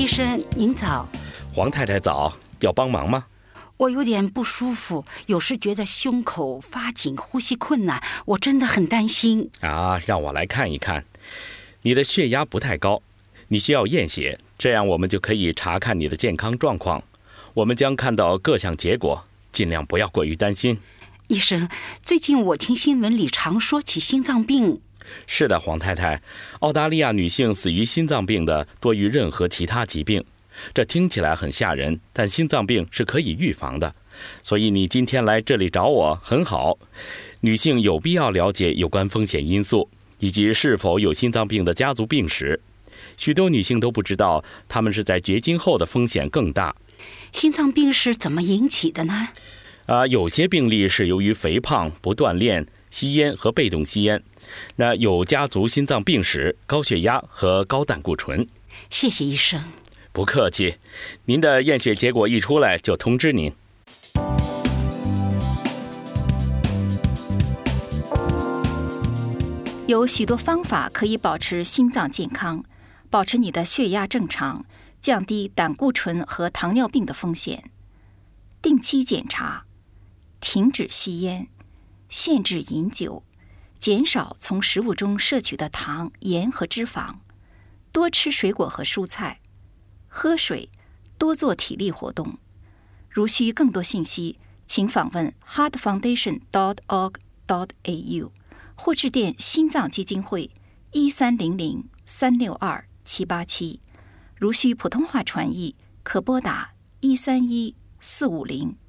生您早。 黄太太早，要帮忙吗？ 我有点不舒服，有时觉得胸口发紧，呼吸困难，我真的很担心。 让我来看一看。你的血压不太高，你需要验血，这样我们就可以查看你的健康状况。我们将看到各项结果，尽量不要过于担心。 医生，最近我听新闻里常说起心脏病。 是的，黄太太，澳大利亚女性死于心脏病的多于任何其他疾病。这听起来很吓人，但心脏病是可以预防的。所以你今天来这里找我很好。女性有必要了解有关风险因素，以及是否有心脏病的家族病史。许多女性都不知道，她们是在绝经后的风险更大。 心脏病是怎么引起的呢？ 有些病例是由于肥胖、不锻炼、吸烟和被动吸烟。那有家族心脏病史、高血压和高胆固醇。 谢谢医生。 不客气，您的验血结果一出来就通知您。 有许多方法可以保持心脏健康，保持你的血压正常，降低胆固醇和糖尿病的风险。定期检查，停止吸烟，限制饮酒，减少从食物中摄取的糖、盐和脂肪，多吃水果和蔬菜，喝水，多做体力活动。如需更多信息，请访问 heartfoundation.org.au 或致电心脏基金会1300-362-787。如需普通话传译，可拨打131-450